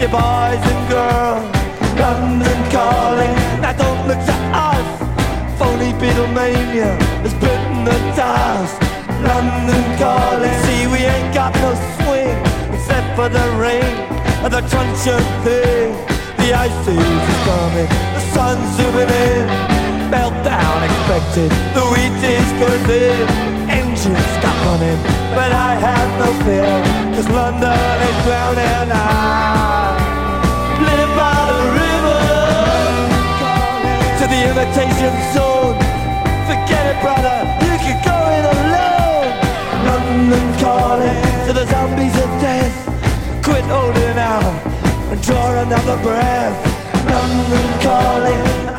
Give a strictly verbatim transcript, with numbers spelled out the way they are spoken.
boys and girls. London calling, now don't look to us. Phony Beatlemania is bitten the dust. London calling, see we ain't got no swing except for the rain and the crunch of thing. The ice age is coming, the sun's zooming in. Meltdown expected, the wheat is good in. Engines stop running, but I have no fear, cause London is drowning. I live by the river, to the imitation zone. Forget it, brother, you can go it alone. London calling to the zombies of death. Quit holding out and draw another breath. London calling.